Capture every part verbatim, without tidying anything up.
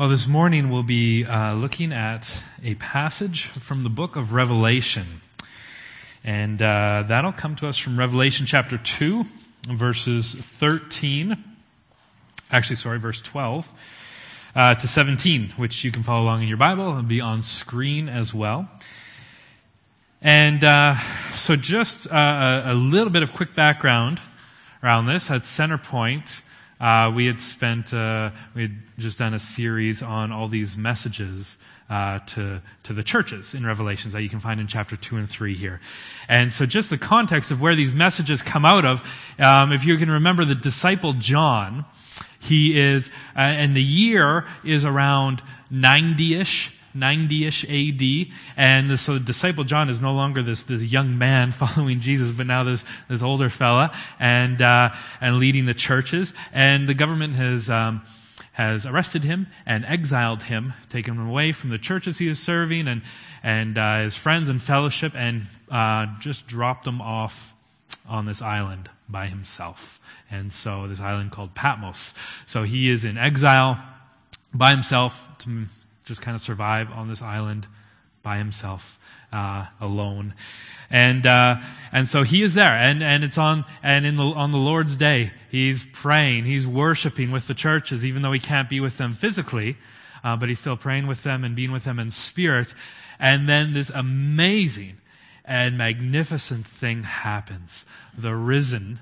Well, this morning we'll be uh, looking at a passage from the book of Revelation. And uh, that'll come to us from Revelation chapter two, verses thirteen, actually, sorry, verse twelve, uh, to seventeen, which you can follow along in your Bible. It'll be on screen as well. And uh, so just uh, a little bit of quick background around this. At Centerpoint, Uh, we had spent, uh, we had just done a series on all these messages, uh, to, to the churches in Revelations that you can find in chapter two and three here. And so just the context of where these messages come out of, um, if you can remember the disciple John, he is, uh, and the year is around ninety-ish, ninety-ish A D, and the, so the disciple John is no longer this this young man following Jesus, but now this this older fella, and uh, and leading the churches. And the government has um, has arrested him and exiled him, taken him away from the churches he is serving and and uh, his friends and fellowship, and uh, just dropped him off on this island by himself. And so this island called Patmos. So he is in exile by himself to just kind of survive on this island by himself, uh, alone. And, uh, and so he is there, and, and it's on, and in the, on the Lord's day, he's praying, he's worshiping with the churches, even though he can't be with them physically, uh, but he's still praying with them and being with them in spirit. And then this amazing and magnificent thing happens. The risen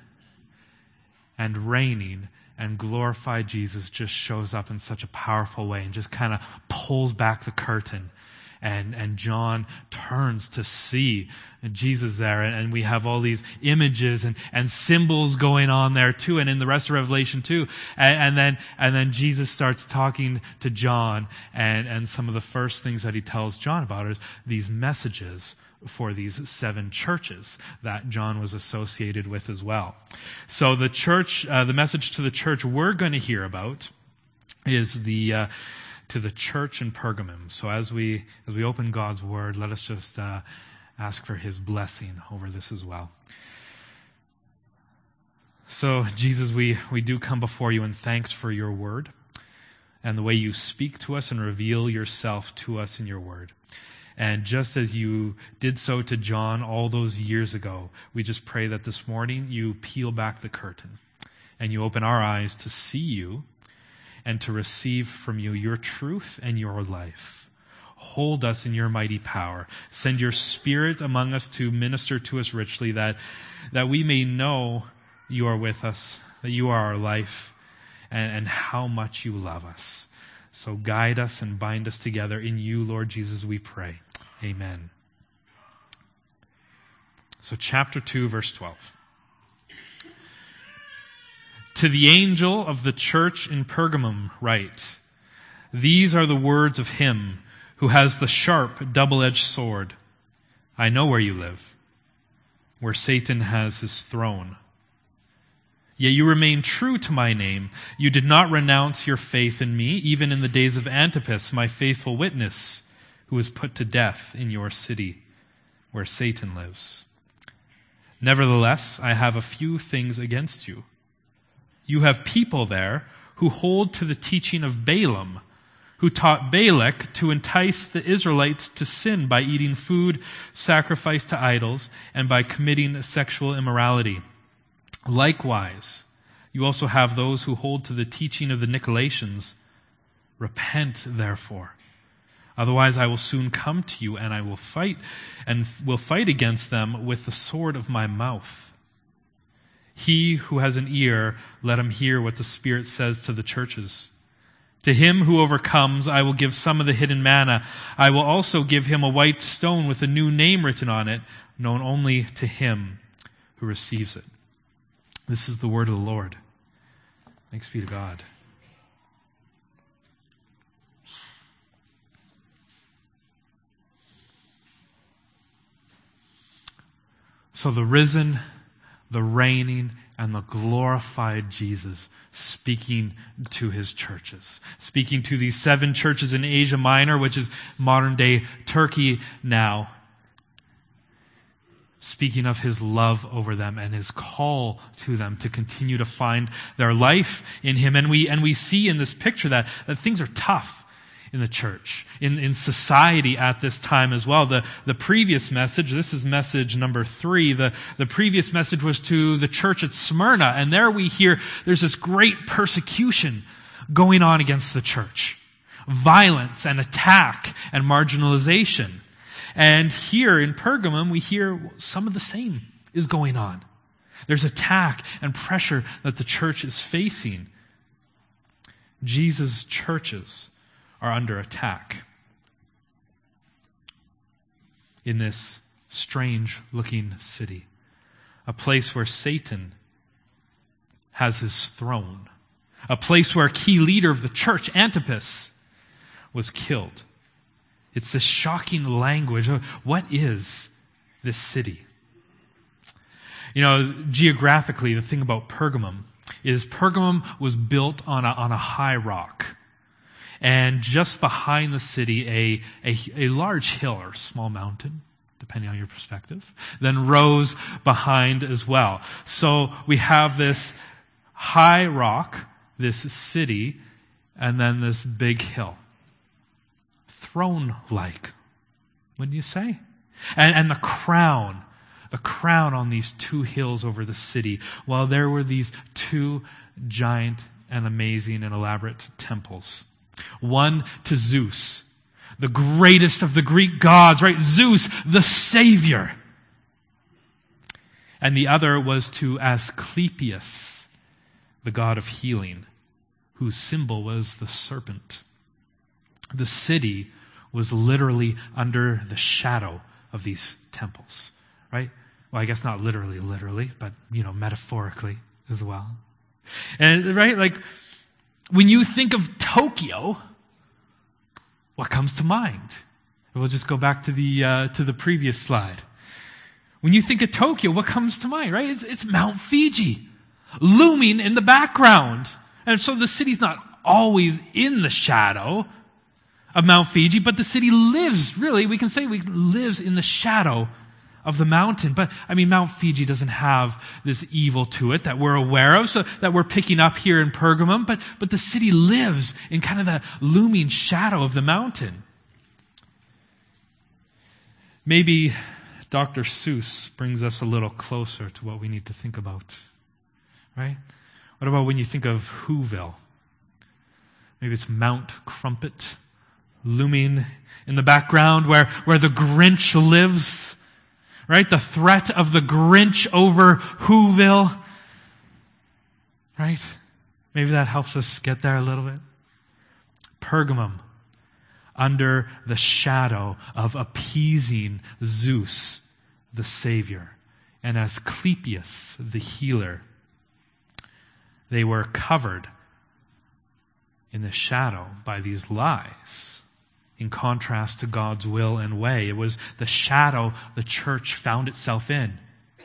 and reigning and glorified Jesus just shows up in such a powerful way and just kind of pulls back the curtain. And, and John turns to see Jesus there. And, and we have all these images and, and symbols going on there too. And in the rest of Revelation too. And, and then, and then Jesus starts talking to John. And, and some of the first things that he tells John about is these messages for these seven churches that John was associated with as well. So the church, uh, the message to the church we're going to hear about is the uh, to the church in Pergamum. So as we as we open God's Word, let us just uh, ask for His blessing over this as well. So Jesus, we we do come before you in thanks for your Word and the way you speak to us and reveal yourself to us in your Word. And just as you did so to John all those years ago, we just pray that this morning you peel back the curtain and you open our eyes to see you and to receive from you your truth and your life. Hold us in your mighty power. Send your Spirit among us to minister to us richly, that, that we may know you are with us, that you are our life, and, and how much you love us. So guide us and bind us together in you, Lord Jesus, we pray. Amen. So chapter two, verse twelve. To the angel of the church in Pergamum write, these are the words of him who has the sharp, double-edged sword. I know where you live, where Satan has his throne. Yet you remain true to my name. You did not renounce your faith in me, even in the days of Antipas, my faithful witness, who was put to death in your city, where Satan lives. Nevertheless, I have a few things against you. You have people there who hold to the teaching of Balaam, who taught Balak to entice the Israelites to sin by eating food sacrificed to idols and by committing sexual immorality. Likewise, you also have those who hold to the teaching of the Nicolaitans. Repent, therefore. Otherwise I will soon come to you, and I will fight, and will fight against them with the sword of my mouth. He who has an ear, let him hear what the Spirit says to the churches. To him who overcomes, I will give some of the hidden manna. I will also give him a white stone with a new name written on it, known only to him who receives it. This is the word of the Lord. Thanks be to God. So the risen, the reigning, and the glorified Jesus speaking to his churches. Speaking to these seven churches in Asia Minor, which is modern day Turkey now. Speaking of his love over them and his call to them to continue to find their life in him. And we and we see in this picture that, that things are tough. in the church, in, in society at this time as well. The, the previous message, this is message number three, the, the previous message was to the church at Smyrna, and there we hear there's this great persecution going on against the church. Violence and attack and marginalization. And here in Pergamum, we hear some of the same is going on. There's attack and pressure that the church is facing. Jesus' churches are under attack in this strange-looking city, a place where Satan has his throne, a place where a key leader of the church, Antipas, was killed. It's this shocking language. What is this city? You know, geographically, the thing about Pergamum is Pergamum was built on a, on a high rock. And just behind the city, a, a, a large hill or small mountain, depending on your perspective, then rose behind as well. So we have this high rock, this city, and then this big hill. Throne-like, wouldn't you say? And, and the crown, the crown on these two hills over the city, while there were these two giant and amazing and elaborate temples. One to Zeus, the greatest of the Greek gods, right? Zeus, the Savior. And the other was to Asclepius, the god of healing, whose symbol was the serpent. The city was literally under the shadow of these temples, right? Well, I guess not literally, literally, but, you know, metaphorically as well. And, right, like, when you think of Tokyo, what comes to mind? We'll just go back to the uh, to the previous slide. When you think of Tokyo, what comes to mind, right? It's, it's Mount Fuji, looming in the background. And so the city's not always in the shadow of Mount Fuji, but the city lives, really, we can say we lives in the shadow of the mountain. But, I mean, Mount Fuji doesn't have this evil to it that we're aware of, so that we're picking up here in Pergamum, but, but the city lives in kind of the looming shadow of the mountain. Maybe Doctor Seuss brings us a little closer to what we need to think about, right? What about when you think of Whoville? Maybe it's Mount Crumpet, looming in the background where, where the Grinch lives, right? The threat of the Grinch over Whoville, right? Maybe that helps us get there a little bit. Pergamum, under the shadow of appeasing Zeus, the Savior, and Asclepius, the healer. They were covered in the shadow by these lies, in contrast to God's will and way. It was the shadow the church found itself in.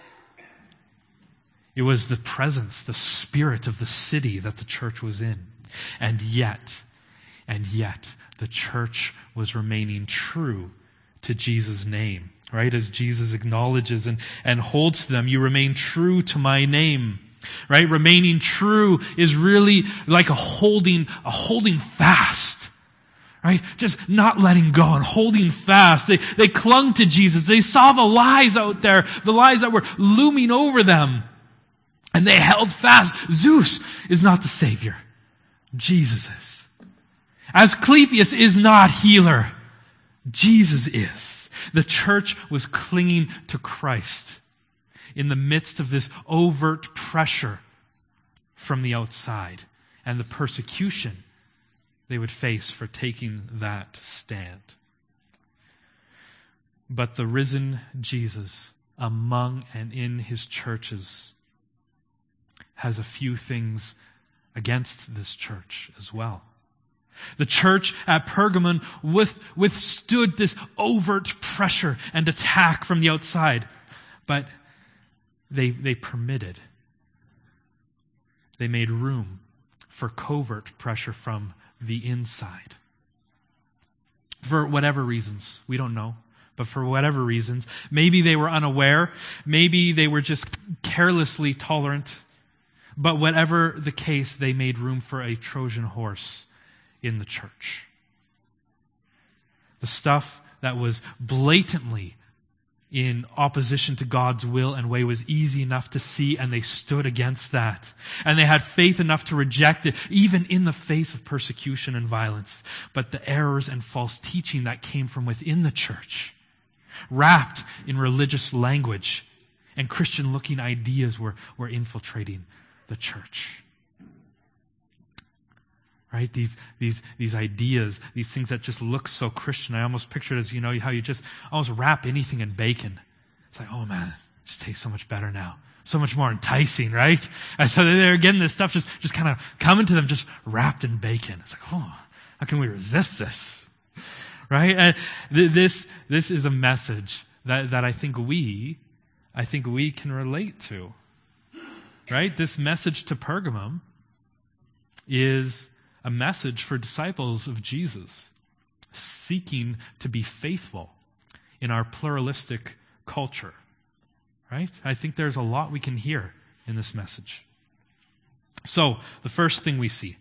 It was the presence, the spirit of the city that the church was in. And yet, and yet, the church was remaining true to Jesus' name, right? As Jesus acknowledges and, and holds to them, you remain true to my name. Right? Remaining true is really like a holding, a holding fast. Right? Just not letting go and holding fast. They, they clung to Jesus. They saw the lies out there, the lies that were looming over them. And they held fast. Zeus is not the Savior. Jesus is. Asclepius is not healer. Jesus is. The church was clinging to Christ in the midst of this overt pressure from the outside and the persecution they would face for taking that stand. But the risen Jesus among and in his churches has a few things against this church as well. The church at Pergamon with, withstood this overt pressure and attack from the outside, but They, they permitted, they made room for covert pressure from the inside. For whatever reasons, we don't know, but for whatever reasons, maybe they were unaware, maybe they were just carelessly tolerant, but whatever the case, they made room for a Trojan horse in the church. The stuff that was blatantly in opposition to God's will and way was easy enough to see, and they stood against that. And they had faith enough to reject it, even in the face of persecution and violence. But the errors and false teaching that came from within the church, wrapped in religious language and Christian-looking ideas, were, were infiltrating the church. Right? These, these, these ideas, these things that just look so Christian. I almost picture it as, you know, how you just almost wrap anything in bacon. It's like, oh man, it just tastes so much better now. So much more enticing, right? And so they're getting this stuff just, just kind of coming to them just wrapped in bacon. It's like, oh, how can we resist this? Right? And th- this, this is a message that, that I think we, I think we can relate to. Right? This message to Pergamum is a message for disciples of Jesus, seeking to be faithful in our pluralistic culture. Right? I think there's a lot we can hear in this message. So, the first thing we see,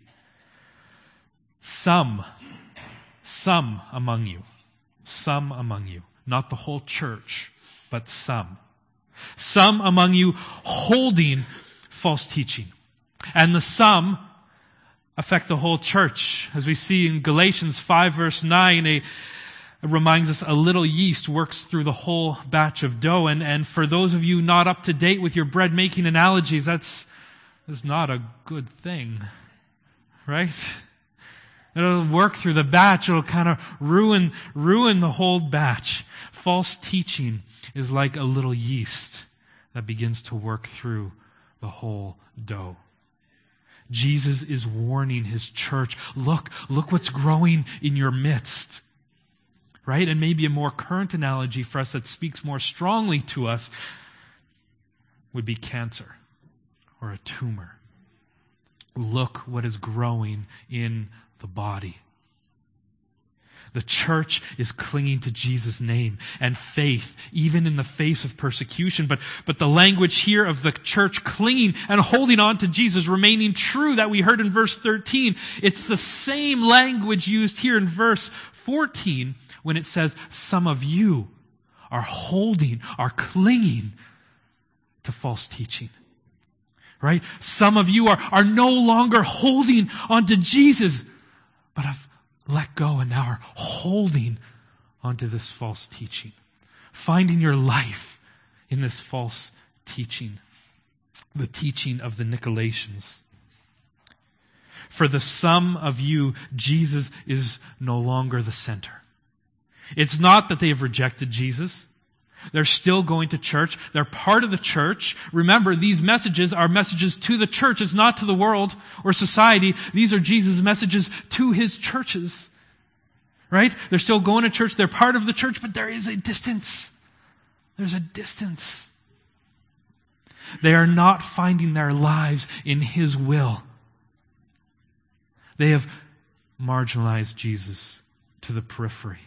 some, some among you, some among you, not the whole church, but some. Some among you holding false teaching. And the some affect the whole church. As we see in Galatians five verse nine, a, it reminds us a little yeast works through the whole batch of dough. And, and for those of you not up to date with your bread making analogies, that's, that's not a good thing. Right? It'll work through the batch. It'll kind of ruin, ruin the whole batch. False teaching is like a little yeast that begins to work through the whole dough. Jesus is warning His church, look, look what's growing in your midst. Right? And maybe a more current analogy for us that speaks more strongly to us would be cancer or a tumor. Look what is growing in the body. The church is clinging to Jesus' name and faith, even in the face of persecution. But, but the language here of the church clinging and holding on to Jesus, remaining true, that we heard in verse thirteen, it's the same language used here in verse fourteen when it says, some of you are holding, are clinging to false teaching. Right? Some of you are, are no longer holding onto Jesus, but have let go and now are holding onto this false teaching. Finding your life in this false teaching. The teaching of the Nicolaitans. For the some of you, Jesus is no longer the center. It's not that they have rejected Jesus. They're still going to church. They're part of the church. Remember, these messages are messages to the church. It's not to the world or society. These are Jesus' messages to His churches. Right? They're still going to church. They're part of the church, but there is a distance. There's a distance. They are not finding their lives in His will. They have marginalized Jesus to the periphery.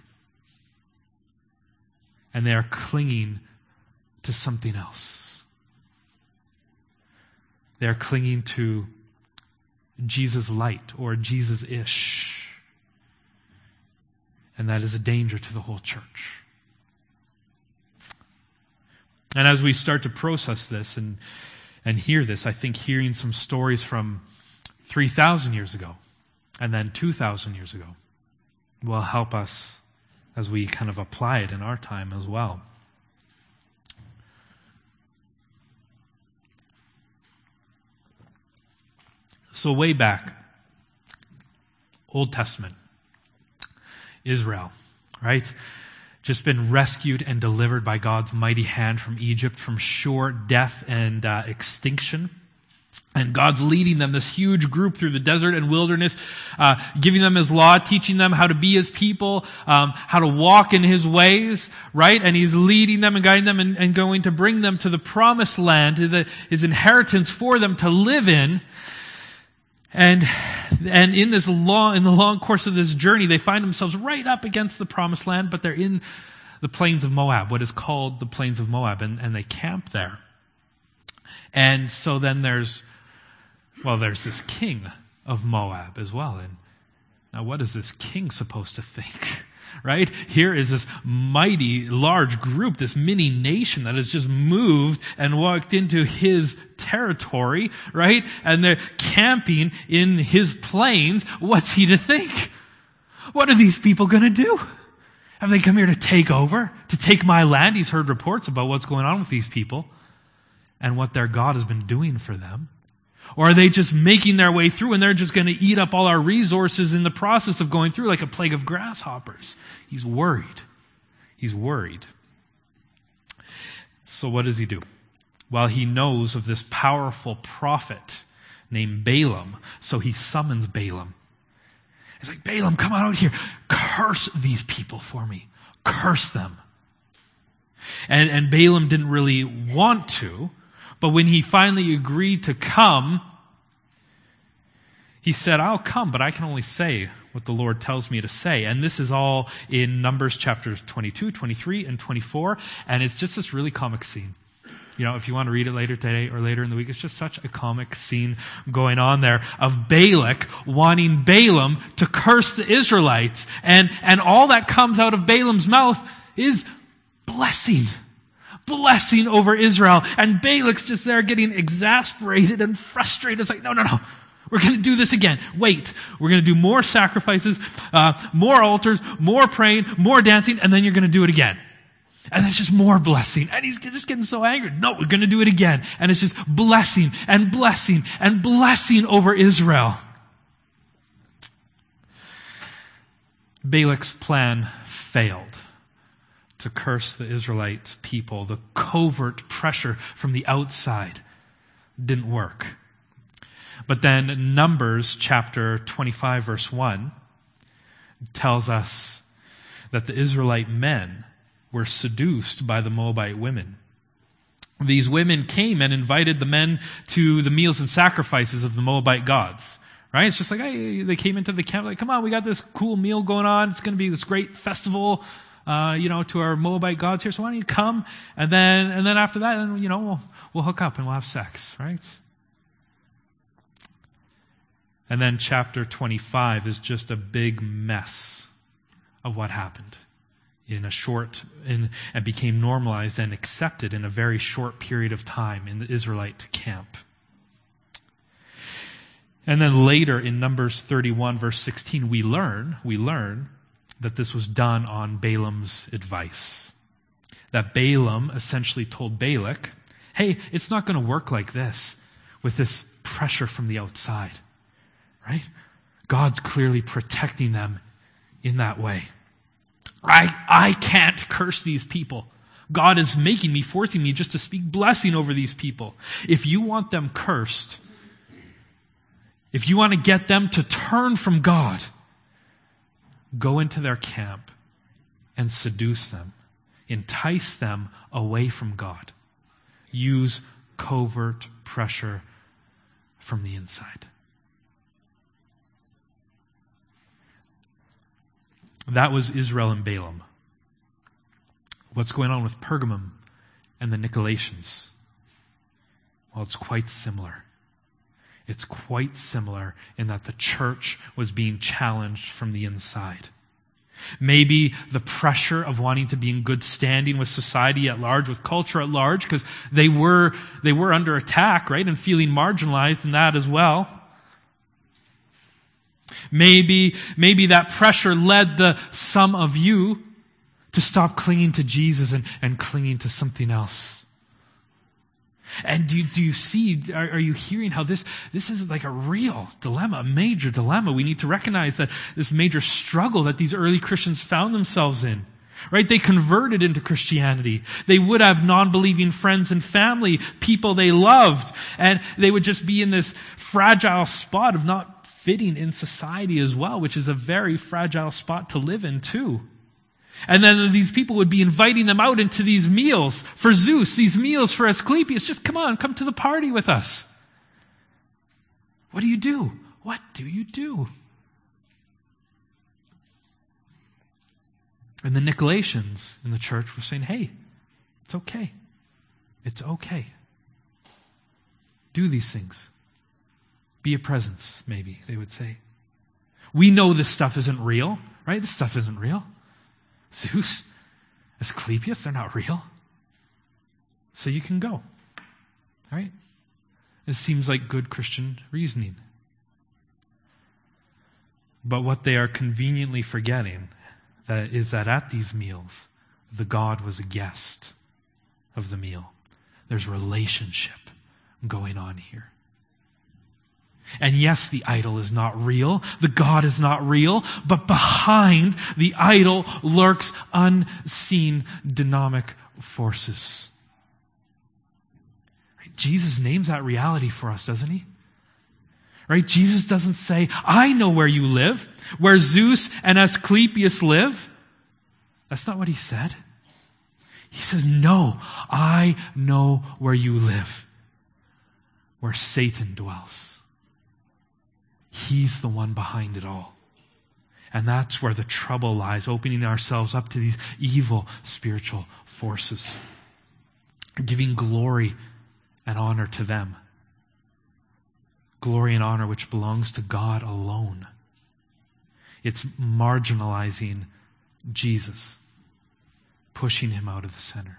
And they are clinging to something else. They are clinging to Jesus light or Jesus-ish. And that is a danger to the whole church. And as we start to process this and, and hear this, I think hearing some stories from three thousand years ago and then two thousand years ago will help us as we kind of apply it in our time as well. So way back, Old Testament, Israel, right? Just been rescued and delivered by God's mighty hand from Egypt, from sure death and uh, extinction. And God's leading them, this huge group, through the desert and wilderness, uh, giving them His law, teaching them how to be His people, um, how to walk in His ways, right? And He's leading them and guiding them and, and going to bring them to the promised land, to the, His inheritance for them to live in. And, and in this long, in the long course of this journey, they find themselves right up against the promised land, but they're in the plains of Moab, what is called the plains of Moab, and, and they camp there. And so then there's, well, there's this king of Moab as well. And now what is this king supposed to think? right? Here is this mighty, large group, this mini nation that has just moved and walked into his territory, right? And they're camping in his plains. What's he to think? What are these people going to do? Have they come here to take over, to take my land? He's heard reports about what's going on with these people and what their God has been doing for them. Or are they just making their way through and they're just going to eat up all our resources in the process of going through like a plague of grasshoppers? He's worried. He's worried. So what does he do? Well, he knows of this powerful prophet named Balaam, so he summons Balaam. He's like, Balaam, come on out here. Curse these people for me. Curse them. And, and Balaam didn't really want to, but when he finally agreed to come, he said, I'll come, but I can only say what the Lord tells me to say. And this is all in Numbers chapters twenty-two, twenty-three, and twenty-four. And it's just this really comic scene. You know, if you want to read it later today or later in the week, it's just such a comic scene going on there of Balak wanting Balaam to curse the Israelites. And, and all that comes out of Balaam's mouth is blessing. Blessing over Israel. And Balak's just there getting exasperated and frustrated. It's like, no, no, no. We're going to do this again. Wait. We're going to do more sacrifices, uh, more altars, more praying, more dancing, and then you're going to do it again. And it's just more blessing. And he's just getting so angry. No, we're going to do it again. And it's just blessing and blessing and blessing over Israel. Balak's plan failed to curse the Israelite people. The covert pressure from the outside didn't work. But then Numbers chapter twenty-five verse one tells us that the Israelite men were seduced by the Moabite women. These women came and invited the men to the meals and sacrifices of the Moabite gods. Right? It's just like, hey, they came into the camp like, come on, we got this cool meal going on. It's going to be this great festival, uh, you know, to our Moabite gods here. So why don't you come? And then, and then after that, you know, we'll, we'll hook up and we'll have sex, right? And then chapter twenty-five is just a big mess of what happened in a short, in, and became normalized and accepted in a very short period of time in the Israelite camp. And then later in Numbers thirty-one verse sixteen, we learn, we learn that this was done on Balaam's advice. That Balaam essentially told Balak, hey, it's not going to work like this with this pressure from the outside. Right? God's clearly protecting them in that way. I, I can't curse these people. God is making me, forcing me just to speak blessing over these people. If you want them cursed, if you want to get them to turn from God, go into their camp and seduce them. Entice them away from God. Use covert pressure from the inside. That was Israel and Balaam. What's going on with Pergamum and the Nicolaitans? Well, it's quite similar. It's quite similar in that the church was being challenged from the inside. Maybe the pressure of wanting to be in good standing with society at large, with culture at large, because they were, they were under attack, right? And feeling marginalized in that as well. Maybe, maybe that pressure led the some of you to stop clinging to Jesus and, and clinging to something else. And do, do you see, are, are you hearing how this, this is like a real dilemma, a major dilemma? We need to recognize that this major struggle that these early Christians found themselves in. Right? They converted into Christianity. They would have non-believing friends and family, people they loved. And they would just be in this fragile spot of not fitting in society as well, which is a very fragile spot to live in too. And then these people would be inviting them out into these meals for Zeus, these meals for Asclepius. Just come on, come to the party with us. What do you do? What do you do? And the Nicolaitans in the church were saying, hey, it's okay. It's okay. Do these things. Be a presence, maybe, they would say. We know this stuff isn't real, right? This stuff isn't real. Zeus, Asclepius, they're not real. So you can go. Right? It seems like good Christian reasoning. But what they are conveniently forgetting that is that at these meals, the god was a guest of the meal. There's relationship going on here. And yes, the idol is not real. The God is not real. But behind the idol lurks unseen dynamic forces. Right? Jesus names that reality for us, doesn't he? Right? Jesus doesn't say, I know where you live, where Zeus and Asclepius live. That's not what he said. He says, no, I know where you live, where Satan dwells. He's the one behind it all. And that's where the trouble lies, opening ourselves up to these evil spiritual forces, giving glory and honor to them. Glory and honor which belongs to God alone. It's marginalizing Jesus, pushing him out of the center.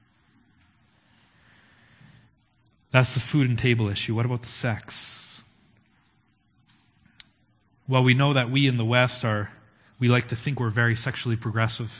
That's the food and table issue. What about the sex? Well, we know that we in the West are, we like to think we're very sexually progressive.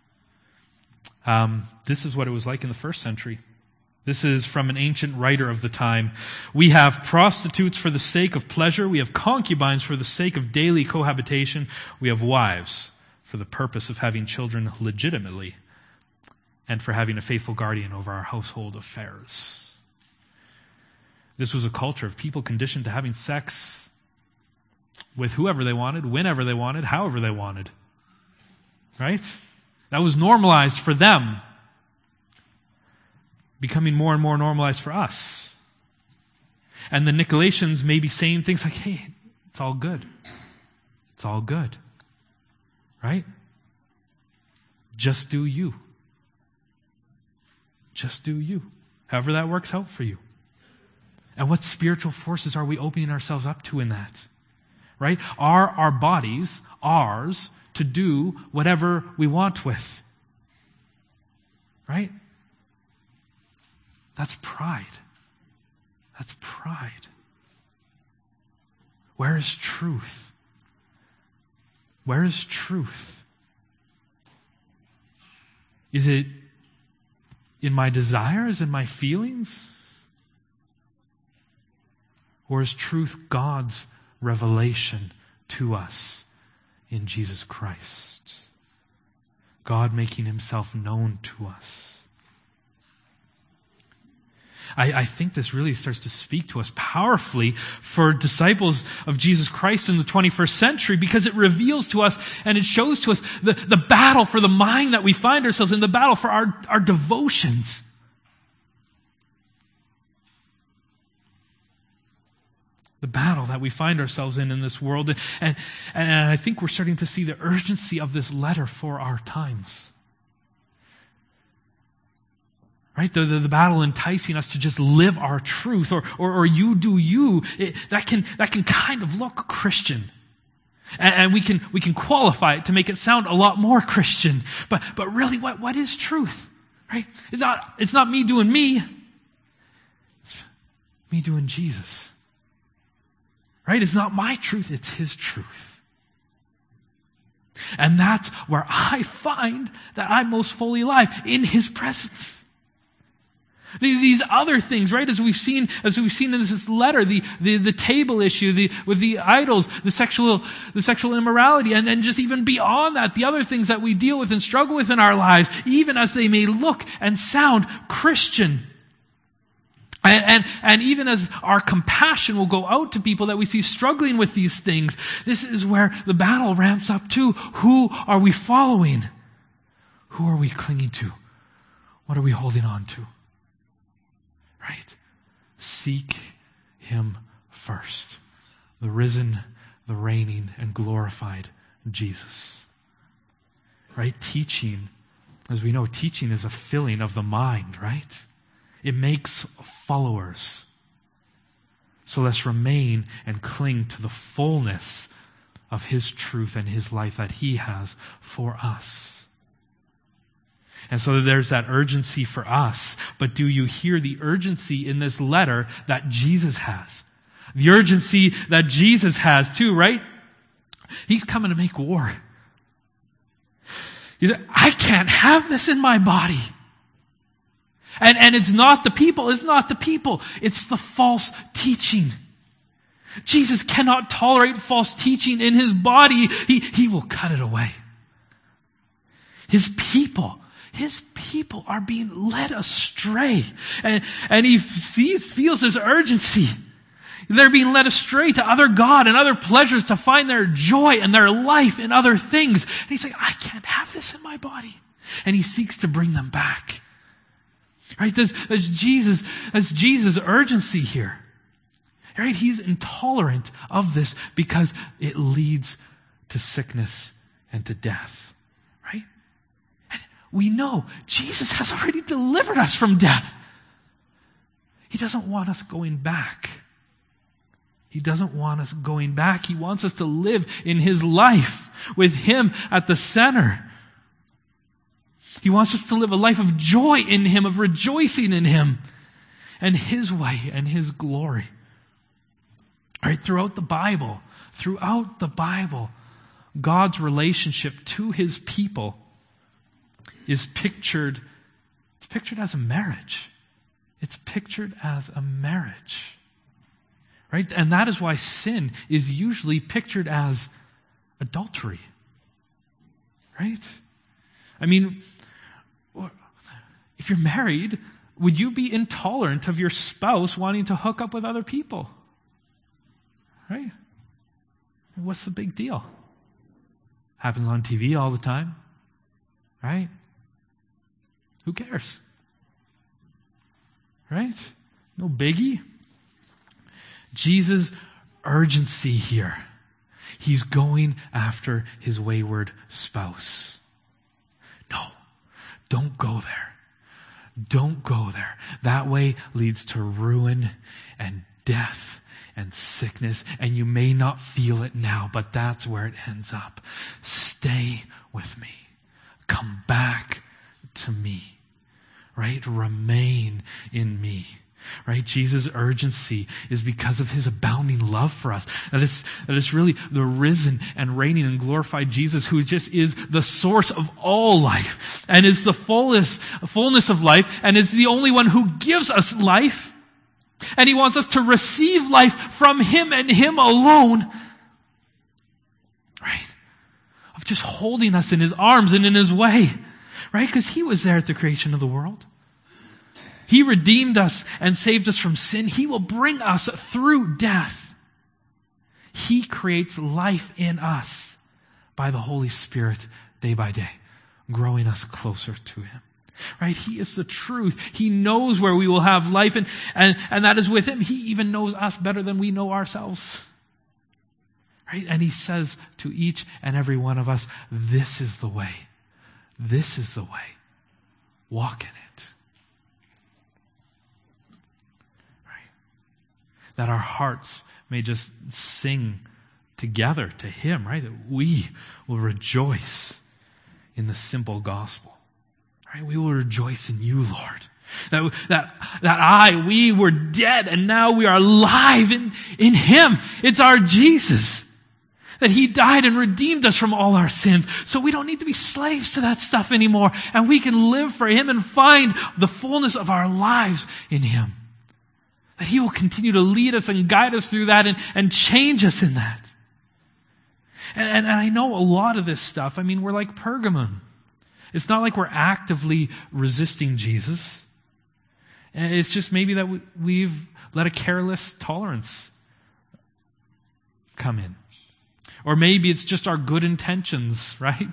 Um, this is what it was like in the first century. This is from an ancient writer of the time. We have prostitutes for the sake of pleasure. We have concubines for the sake of daily cohabitation. We have wives for the purpose of having children legitimately and for having a faithful guardian over our household affairs. This was a culture of people conditioned to having sex with whoever they wanted, whenever they wanted, however they wanted. Right? That was normalized for them. Becoming more and more normalized for us. And the Nicolaitans may be saying things like, hey, it's all good. It's all good. Right? Just do you. Just do you. However that works out for you. And what spiritual forces are we opening ourselves up to in that? Right? Are our bodies ours to do whatever we want with? Right? That's pride. That's pride. Where is truth? Where is truth? Is it in my desires and my feelings? Or is truth God's revelation to us in Jesus Christ? God making himself known to us. I, I think this really starts to speak to us powerfully for disciples of Jesus Christ in the twenty-first century, because it reveals to us and it shows to us the, the battle for the mind that we find ourselves in, the battle for our, our devotions. The battle that we find ourselves in in this world. And, and I think we're starting to see the urgency of this letter for our times. Right? The, the, the battle enticing us to just live our truth, or, or, or you do you. It, that can, that can kind of look Christian. And, and we can, we can qualify it to make it sound a lot more Christian. But, but really, what, what is truth? Right? It's not, it's not me doing me. It's me doing Jesus. Right? It's not my truth, it's his truth. And that's where I find that I'm most fully alive, in his presence. These other things, right, as we've seen, as we've seen in this letter, the, the, the table issue, the, with the idols, the sexual, the sexual immorality, and then just even beyond that, the other things that we deal with and struggle with in our lives, even as they may look and sound Christian. And, and, and even as our compassion will go out to people that we see struggling with these things, this is where the battle ramps up to. Who are we following? Who are we clinging to? What are we holding on to? Right? Seek him first. The risen, the reigning, and glorified Jesus. Right? Teaching, as we know, teaching is a filling of the mind, right? It makes followers. So let's remain and cling to the fullness of his truth and his life that he has for us. And so there's that urgency for us. But do you hear the urgency in this letter that Jesus has? The urgency that Jesus has too, right? He's coming to make war. He said, I can't have this in my body. And, and it's not the people, it's not the people, it's the false teaching. Jesus cannot tolerate false teaching in his body. He, he will cut it away. His people, his people are being led astray. And, and he sees, feels this urgency. They're being led astray to other God and other pleasures to find their joy and their life in other things. And he's like, I can't have this in my body. And he seeks to bring them back. Right? There's, there's Jesus, there's Jesus' urgency here. Right? He's intolerant of this because it leads to sickness and to death. Right? And we know Jesus has already delivered us from death. He doesn't want us going back. He doesn't want us going back. He wants us to live in his life with him at the center. He wants us to live a life of joy in him, of rejoicing in him and his way and his glory. All right, throughout the Bible, throughout the Bible, God's relationship to his people is pictured, it's pictured as a marriage. It's pictured as a marriage. Right? And that is why sin is usually pictured as adultery. Right? I mean, if you're married, would you be intolerant of your spouse wanting to hook up with other people? Right? What's the big deal? Happens on T V all the time. Right? Who cares? Right? No biggie. Jesus' urgency here. He's going after his wayward spouse. No, don't go there. Don't go there. That way leads to ruin and death and sickness, and you may not feel it now, but that's where it ends up. Stay with me. Come back to me. Right? Remain in me. Right? Jesus' urgency is because of his abounding love for us. That it's, that it's really the risen and reigning and glorified Jesus who just is the source of all life and is the fullness, fullness of life and is the only one who gives us life. And he wants us to receive life from him and him alone. Right? Of just holding us in his arms and in his way. Right? Because he was there at the creation of the world. He redeemed us and saved us from sin. He will bring us through death. He creates life in us by the Holy Spirit day by day, growing us closer to him. Right? He is the truth. He knows where we will have life, and, and, and that is with him. He even knows us better than we know ourselves. Right? And he says to each and every one of us, this is the way. This is the way. Walk in it. That our hearts may just sing together to him, right? That we will rejoice in the simple gospel. Right? We will rejoice in you, Lord. That, that, that I, we were dead and now we are alive in, in him. It's our Jesus. That he died and redeemed us from all our sins. So we don't need to be slaves to that stuff anymore. And we can live for him and find the fullness of our lives in him. That he will continue to lead us and guide us through that and, and change us in that. And, and, and I know a lot of this stuff. I mean, we're like Pergamum. It's not like we're actively resisting Jesus. It's just maybe that we, we've let a careless tolerance come in. Or maybe it's just our good intentions, right?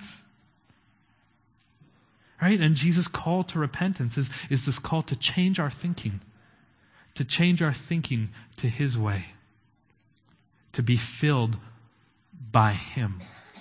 Right? And Jesus' call to repentance is, is this call to change our thinking. To change our thinking to his way. To be filled by him.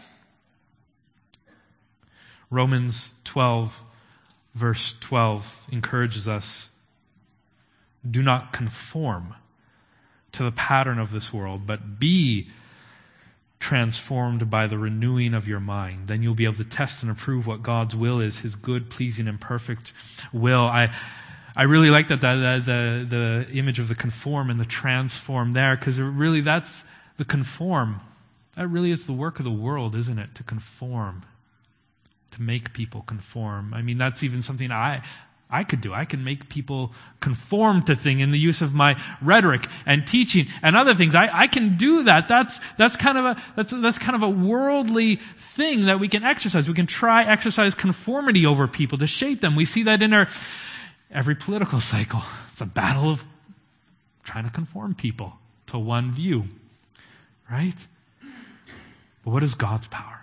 Romans twelve, verse twelve encourages us, do not conform to the pattern of this world, but be transformed by the renewing of your mind. Then you'll be able to test and approve what God's will is, His good, pleasing, and perfect will. I I really like that, the, the, the image of the conform and the transform there, because really that's the conform. That really is the work of the world, isn't it? To conform. To make people conform. I mean, that's even something I I could do. I can make people conform to things in the use of my rhetoric and teaching and other things. I, I can do that. That's that's kind of a that's that's kind of a worldly thing that we can exercise. We can try exercise conformity over people to shape them. We see that in our every political cycle. It's a battle of trying to conform people to one view. Right? But what is God's power?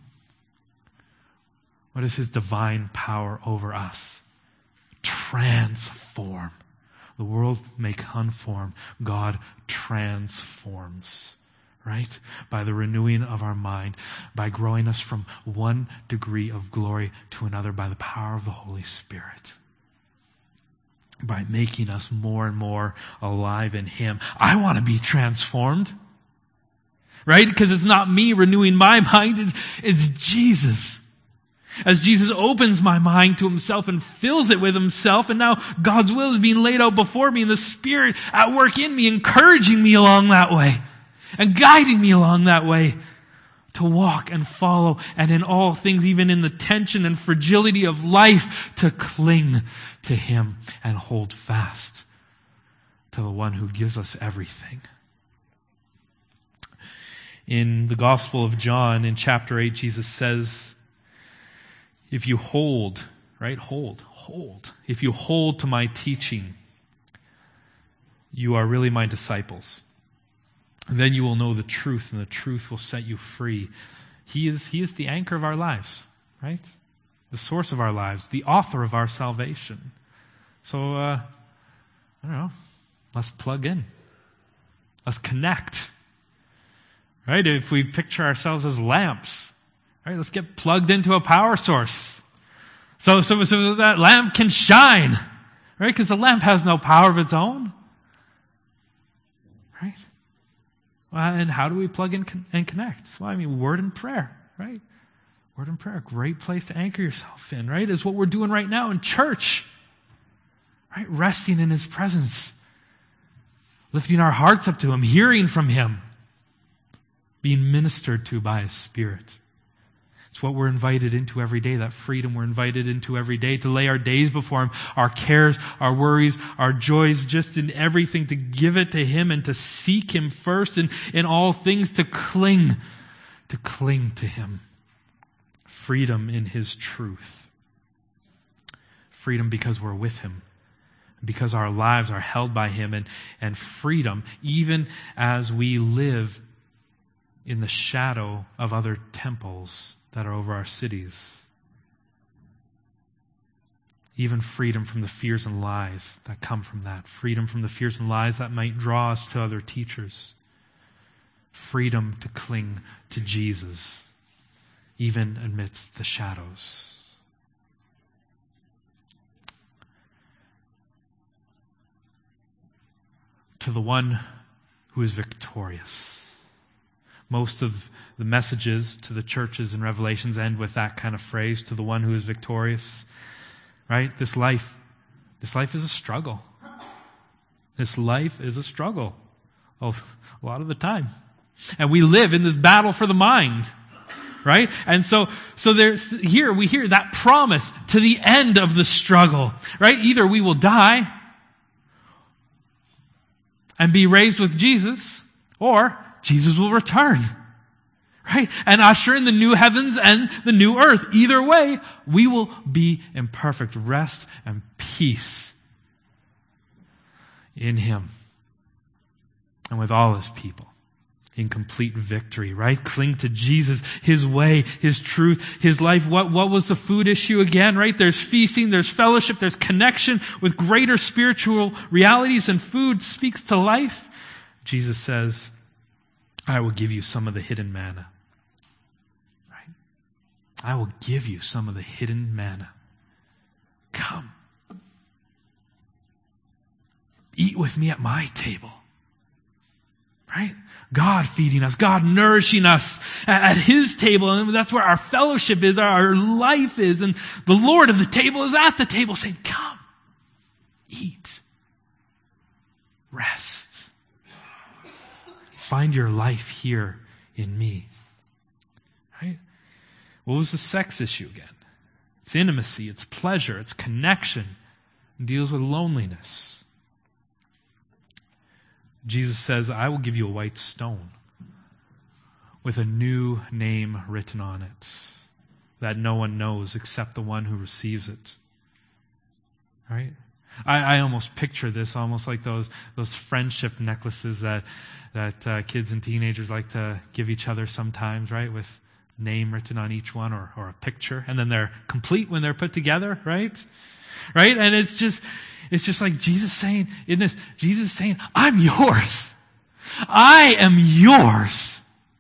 What is His divine power over us? Transform. The world may conform. God transforms. Right? By the renewing of our mind. By growing us from one degree of glory to another by the power of the Holy Spirit. By making us more and more alive in Him. I want to be transformed. Right? Because it's not me renewing my mind. It's, it's Jesus. As Jesus opens my mind to Himself and fills it with Himself, and now God's will is being laid out before me, and the Spirit at work in me, encouraging me along that way, and guiding me along that way to walk and follow, and in all things, even in the tension and fragility of life, to cling to Him and hold fast to the one who gives us everything. In the Gospel of John, in chapter eight, Jesus says, if you hold, right, hold, hold. If you hold to my teaching, you are really my disciples. And then you will know the truth, and the truth will set you free. He is, he is the anchor of our lives, right? The source of our lives, the author of our salvation. So, uh, I don't know, let's plug in. Let's connect. Right? If we picture ourselves as lamps, right? Let's get plugged into a power source. So, so, so that lamp can shine. Right? Because the lamp has no power of its own. Right? Well, and how do we plug in and connect? Well, I mean, word and prayer, right? Word and prayer, great place to anchor yourself in, right? Is what we're doing right now in church. Right? Resting in His presence. Lifting our hearts up to Him, hearing from Him. Being ministered to by His Spirit. It's what we're invited into every day, that freedom we're invited into every day, to lay our days before Him, our cares, our worries, our joys, just in everything, to give it to Him and to seek Him first, and in all things to cling, to cling to Him. Freedom in His truth. Freedom because we're with Him. Because our lives are held by Him, and, and freedom even as we live in the shadow of other temples that are over our cities. Even freedom from the fears and lies that come from that. Freedom from the fears and lies that might draw us to other teachers. Freedom to cling to Jesus, even amidst the shadows. To the one who is victorious. Most of the messages to the churches in Revelations end with that kind of phrase, to the one who is victorious. Right? This life, this life is a struggle. This life is a struggle. Oh, a lot of the time. And we live in this battle for the mind. Right? And so, so there's, here we hear that promise to the end of the struggle. Right? Either we will die and be raised with Jesus, or Jesus will return, right? And usher in the new heavens and the new earth. Either way, we will be in perfect rest and peace in Him and with all His people in complete victory, right? Cling to Jesus, His way, His truth, His life. What, what was the food issue again, right? There's feasting, there's fellowship, there's connection with greater spiritual realities, and food speaks to life. Jesus says, I will give you some of the hidden manna. Right? I will give you some of the hidden manna. Come. Eat with me at my table. Right? God feeding us, God nourishing us at, at His table, and that's where our fellowship is, our, our life is, and the Lord of the table is at the table saying, come, eat, rest. Find your life here in me. Right? What was the sex issue again? It's intimacy, it's pleasure, it's connection. It deals with loneliness. Jesus says, I will give you a white stone with a new name written on it that no one knows except the one who receives it. Right? I, I almost picture this almost like those those friendship necklaces that that uh, kids and teenagers like to give each other sometimes, right? With name written on each one, or, or a picture, and then they're complete when they're put together, right? Right? And it's just it's just like Jesus saying in this, Jesus saying, I'm yours. I am yours.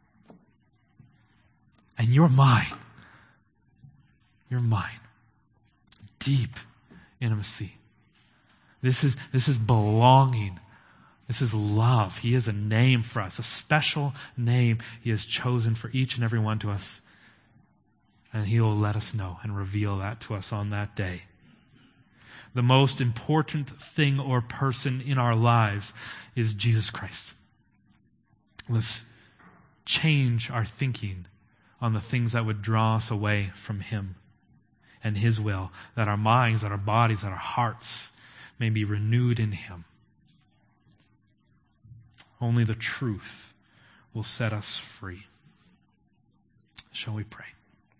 And you're mine. You're mine. Deep intimacy. This is this is belonging. This is love. He has a name for us, a special name He has chosen for each and every one to us. And He will let us know and reveal that to us on that day. The most important thing or person in our lives is Jesus Christ. Let's change our thinking on the things that would draw us away from Him and His will, that our minds, that our bodies, that our hearts may be renewed in Him. Only the truth will set us free. Shall we pray?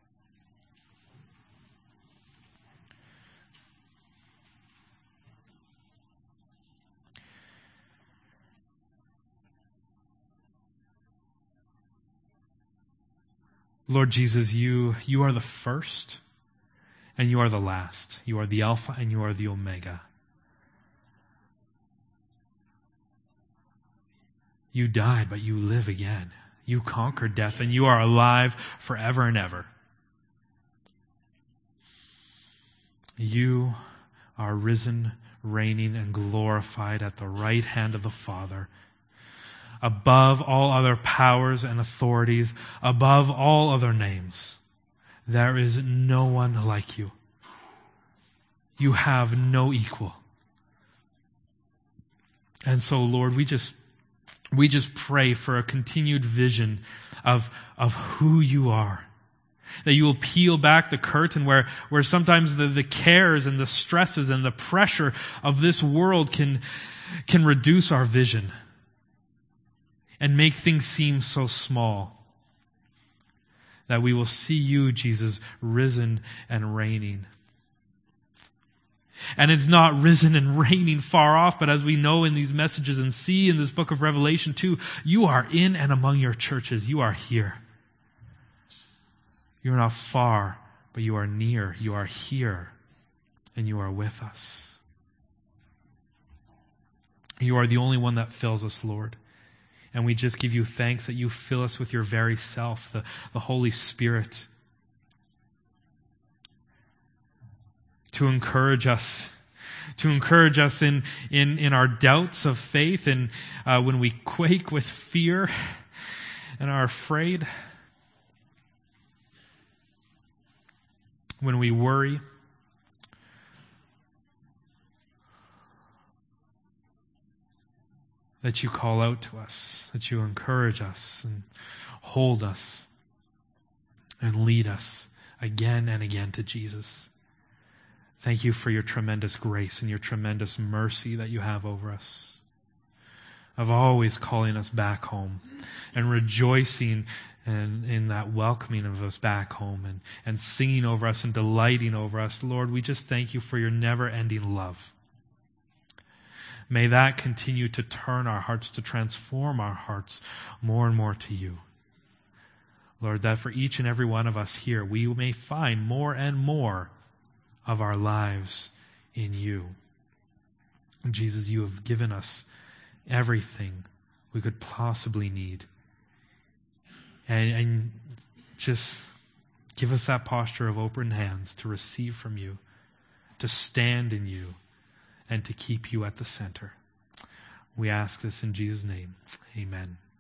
Lord Jesus, you, you are the first and you are the last. You are the Alpha and you are the Omega. You died, but you live again. You conquered death and you are alive forever and ever. You are risen, reigning, and glorified at the right hand of the Father, above all other powers and authorities, above all other names. There is no one like you. You have no equal. And so, Lord, we just we just pray for a continued vision of, of who you are. That you will peel back the curtain where, where sometimes the, the cares and the stresses and the pressure of this world can, can reduce our vision and make things seem so small. That we will see you, Jesus, risen and reigning. And it's not risen and reigning far off, but as we know in these messages and see in this book of Revelation too, you are in and among your churches. You are here. You are not far, but you are near. You are here, and you are with us. You are the only one that fills us, Lord. And we just give you thanks that you fill us with your very self, the, the Holy Spirit, to encourage us, to encourage us in, in, in our doubts of faith and uh, when we quake with fear and are afraid, when we worry, that you call out to us, that you encourage us and hold us and lead us again and again to Jesus. Thank you for your tremendous grace and your tremendous mercy that you have over us, of always calling us back home and rejoicing in, in that welcoming of us back home and, and singing over us and delighting over us. Lord, we just thank you for your never-ending love. May that continue to turn our hearts, to transform our hearts more and more to you. Lord, that for each and every one of us here, we may find more and more of our lives in you. Jesus, you have given us everything we could possibly need. And, and just give us that posture of open hands to receive from you, to stand in you, and to keep you at the center. We ask this in Jesus' name. Amen.